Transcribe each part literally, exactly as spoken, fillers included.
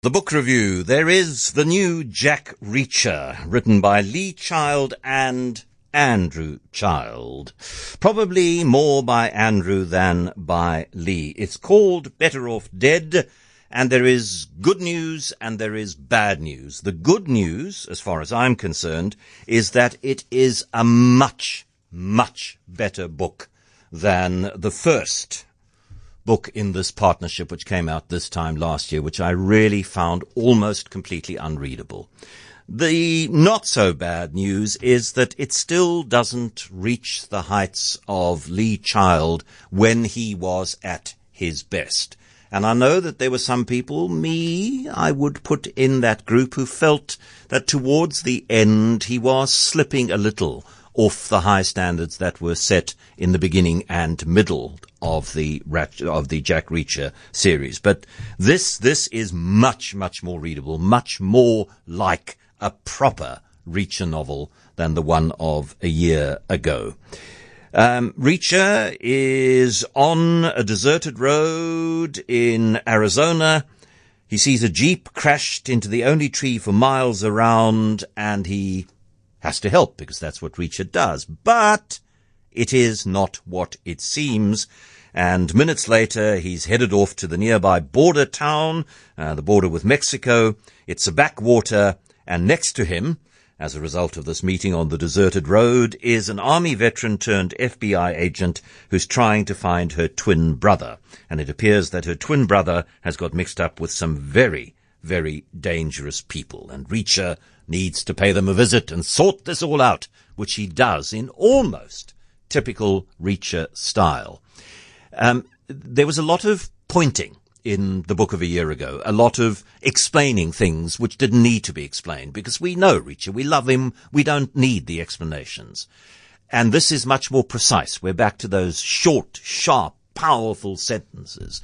The book review. There is the new Jack Reacher, written by Lee Child and Andrew Child. Probably more by Andrew than by Lee. It's called Better Off Dead, and there is good news and there is bad news. The good news, as far as I'm concerned, is that it is a much, much better book than the first book in this partnership, which came out this time last year, which I really found almost completely unreadable. The not so bad news is that it still doesn't reach the heights of Lee Child when he was at his best. And I know that there were some people, me, I would put in that group, who felt that towards the end he was slipping a little off the high standards that were set in the beginning and middle of the of the Jack Reacher series. But this this is much, much more readable, much more like a proper Reacher novel than the one of a year ago. Um, Reacher is on a deserted road in Arizona. He sees a Jeep crashed into the only tree for miles around, and he has to help, because that's what Reacher does. But it is not what it seems. And minutes later, he's headed off to the nearby border town, uh, the border with Mexico. It's a backwater, and next to him, as a result of this meeting on the deserted road, is an army veteran turned F B I agent who's trying to find her twin brother. And it appears that her twin brother has got mixed up with some very, very dangerous people. And Reacher needs to pay them a visit and sort this all out, which he does in almost typical Reacher style. Um, there was a lot of pointing in the book of a year ago, a lot of explaining things which didn't need to be explained, because we know Reacher, we love him, we don't need the explanations. And this is much more precise. We're back to those short, sharp, powerful sentences.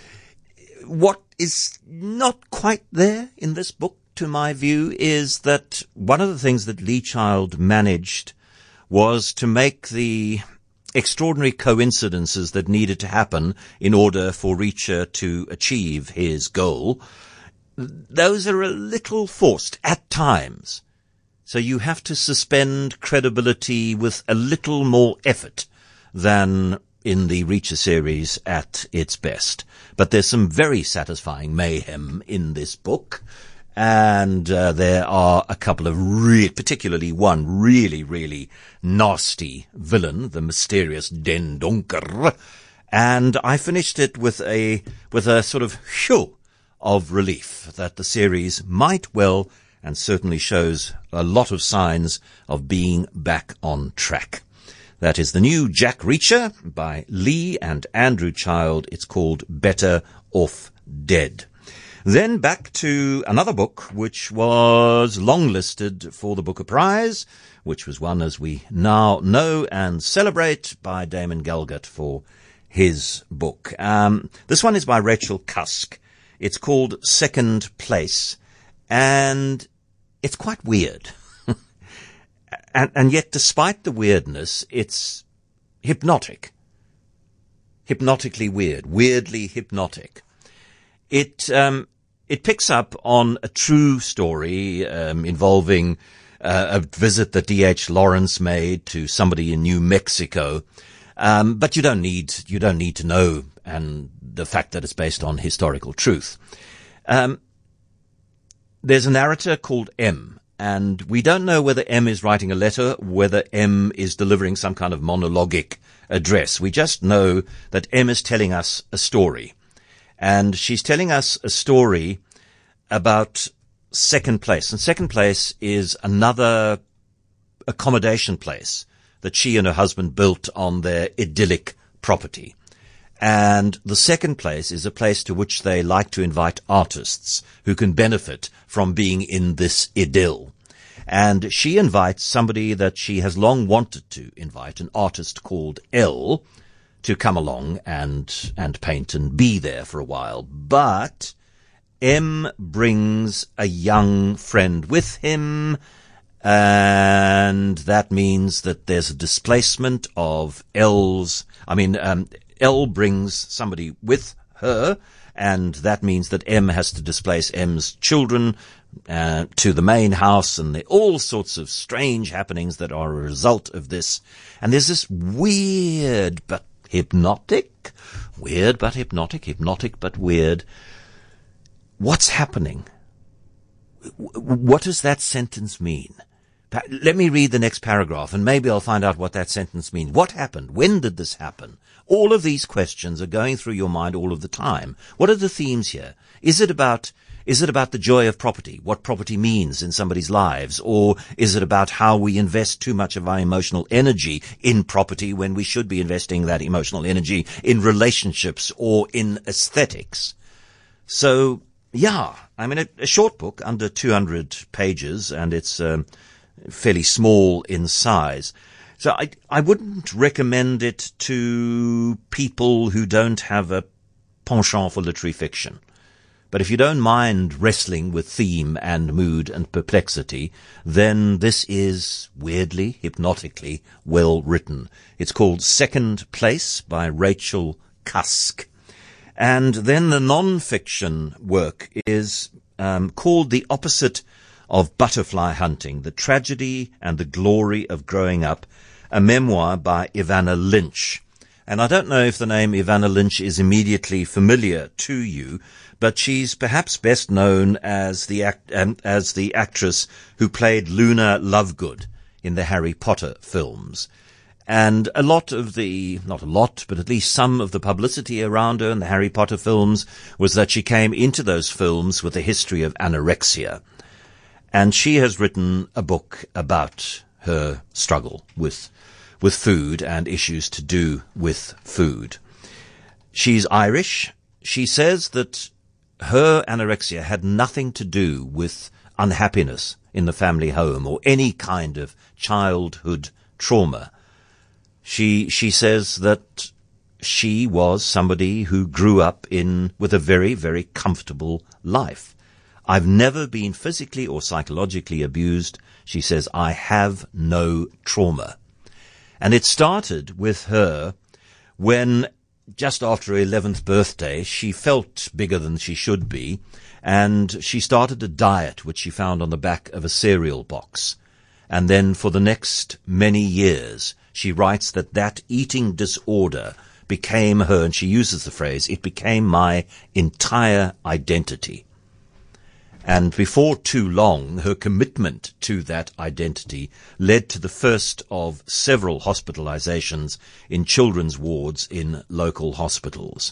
What is not quite there in this book, to my view, is that one of the things that Lee Child managed was to make the extraordinary coincidences that needed to happen in order for Reacher to achieve his goal. Those are a little forced at times. So you have to suspend credibility with a little more effort than in the Reacher series at its best. But there's some very satisfying mayhem in this book. And uh, there are a couple of, re- particularly one really, really nasty villain, the mysterious Den Donker. And I finished it with a with a sort of phew of relief that the series might well, and certainly shows a lot of signs of being back on track. That is the new Jack Reacher by Lee and Andrew Child. It's called Better Off Dead. Then back to another book which was longlisted for the Booker Prize, which was won, as we now know and celebrate, by Damon Galgut for his book. Um, this one is by Rachel Cusk. It's called Second Place, and it's quite weird. and, and yet, despite the weirdness, it's hypnotic. Hypnotically weird. Weirdly hypnotic. It um, it picks up on a true story um, involving uh, a visit that D H Lawrence made to somebody in New Mexico, um, but you don't need you don't need to know, and the fact that it's based on historical truth. Um, there's a narrator called M, and we don't know whether M is writing a letter, whether M is delivering some kind of monologic address. We just know that M is telling us a story. And she's telling us a story about Second Place. And Second Place is another accommodation place that she and her husband built on their idyllic property. And the Second Place is a place to which they like to invite artists who can benefit from being in this idyll. And she invites somebody that she has long wanted to invite, an artist called L, to come along and and paint and be there for a while. But M brings a young friend with him, and that means that there's a displacement of L's. I mean, um, L brings somebody with her, and that means that M has to displace M's children uh, to the main house, and there are all sorts of strange happenings that are a result of this. And there's this weird but hypnotic, weird but hypnotic, hypnotic but weird. What's happening? What does that sentence mean? Let me read the next paragraph, and maybe I'll find out what that sentence means. What happened? When did this happen? All of these questions are going through your mind all of the time. What are the themes here? Is it about, is it about the joy of property, what property means in somebody's lives? Or is it about how we invest too much of our emotional energy in property when we should be investing that emotional energy in relationships or in aesthetics? So, yeah, I mean, a, a short book, under two hundred pages, and it's um, fairly small in size. So I, I wouldn't recommend it to people who don't have a penchant for literary fiction. But if you don't mind wrestling with theme and mood and perplexity, then this is weirdly, hypnotically well written. It's called Second Place by Rachel Cusk. And then the non-fiction work is um, called The Opposite of Butterfly Hunting, The Tragedy and the Glory of Growing Up, a memoir by Evanna Lynch. And I don't know if the name Evanna Lynch is immediately familiar to you, but she's perhaps best known as the act, um, as the actress who played Luna Lovegood in the Harry Potter films. And a lot of the, not a lot, but at least some of the publicity around her in the Harry Potter films was that she came into those films with a history of anorexia. And she has written a book about her struggle with with food and issues to do with food. She's Irish. She says that her anorexia had nothing to do with unhappiness in the family home or any kind of childhood trauma. She she says that she was somebody who grew up in with a very, very comfortable life. I've never been physically or psychologically abused. She says, I have no trauma. And it started with her when, just after her eleventh birthday, she felt bigger than she should be, and she started a diet which she found on the back of a cereal box. And then for the next many years, she writes that that eating disorder became her, and she uses the phrase, it became my entire identity. And before too long, her commitment to that identity led to the first of several hospitalizations in children's wards in local hospitals.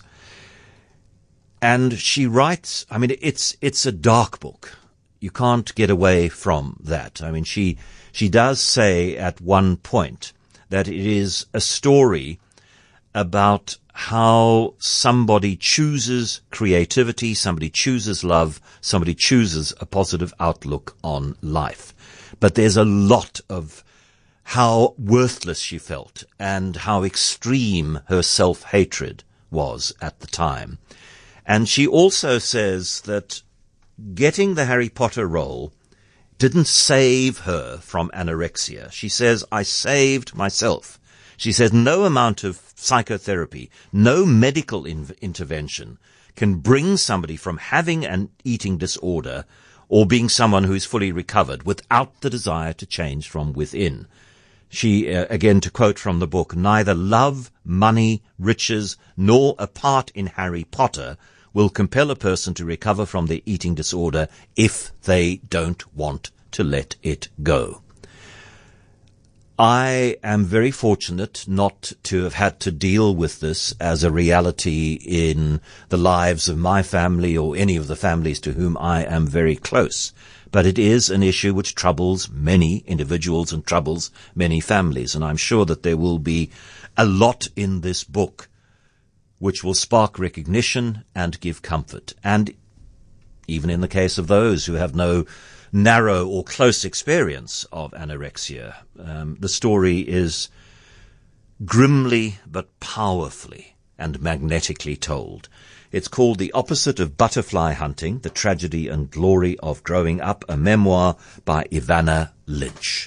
And she writes, I mean, it's it's a dark book. You can't get away from that. I mean, she she does say at one point that it is a story about how somebody chooses creativity, somebody chooses love, somebody chooses a positive outlook on life. But there's a lot of how worthless she felt and how extreme her self-hatred was at the time. And she also says that getting the Harry Potter role didn't save her from anorexia. She says, I saved myself. She says no amount of psychotherapy, no medical in- intervention can bring somebody from having an eating disorder or being someone who is fully recovered without the desire to change from within. She, uh, again, to quote from the book, neither love, money, riches, nor a part in Harry Potter will compel a person to recover from their eating disorder if they don't want to let it go. I am very fortunate not to have had to deal with this as a reality in the lives of my family or any of the families to whom I am very close. But it is an issue which troubles many individuals and troubles many families. And I'm sure that there will be a lot in this book which will spark recognition and give comfort. And even in the case of those who have no narrow or close experience of anorexia, um, the story is grimly but powerfully and magnetically told. It's called The Opposite of Butterfly Hunting, The Tragedy and Glory of Growing Up, a memoir by Evanna Lynch.